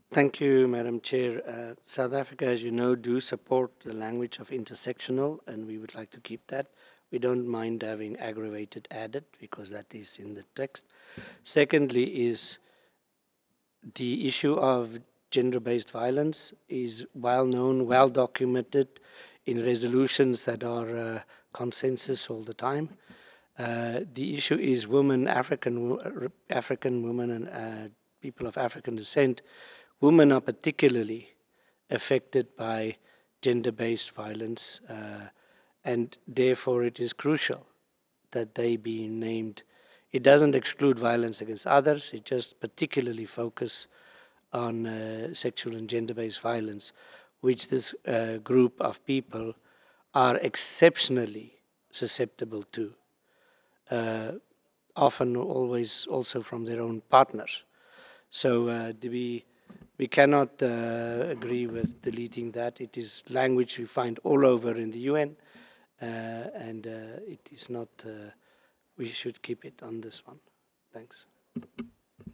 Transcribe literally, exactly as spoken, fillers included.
Thank you, Madam Chair. Uh, South Africa, as you know, do support the language of intersectional, and we would like to keep that. We don't mind having aggravated added because that is in the text. Secondly, is the issue of gender-based violence is well known, well documented in resolutions that are uh, consensus all the time. Uh, the issue is women, African African women, and uh, people of African descent. Women are particularly affected by gender-based violence, uh, and therefore it is crucial that they be named. It doesn't exclude violence against others. It just particularly focus on uh, sexual and gender-based violence, which this uh, group of people are exceptionally susceptible to, uh, often always also from their own partners. So uh, we, we cannot uh, agree with deleting that. It is language we find all over in the U N, uh, and uh, it is not, uh, we should keep it on this one. Thanks.